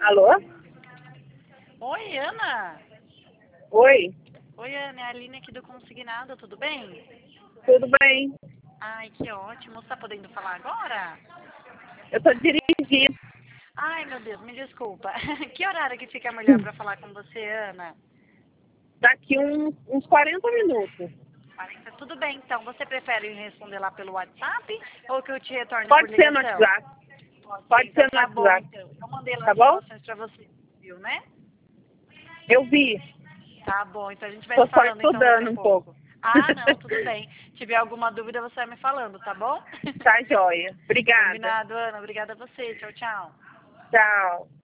Alô? Oi, Ana. Oi, Oi, Ana, é a Aline aqui do Consignado, tudo bem? tudo bem? Ai, que ótimo. Você tá podendo falar agora? Eu tô dirigindo. Ai, meu Deus, me desculpa. Que horário que fica melhor pra falar com você, Ana? Daqui uns 40 minutos. Tudo bem, então. Você prefere responder lá pelo WhatsApp ou que eu te retorne por Pode ser no ligação? WhatsApp. Pode Então ser no tá bom, WhatsApp. então. Eu mandei lá Tá as bom? informações pra você, viu, né? Eu vi. Tá bom, então a gente vai Tô se só falando então daqui estudando a um pouco. pouco. Ah, não, tudo bem. Se tiver alguma dúvida, você vai me falando, tá bom? Tá joia. Obrigada. Combinado, Ana. Obrigada a você. Tchau, tchau. Tchau.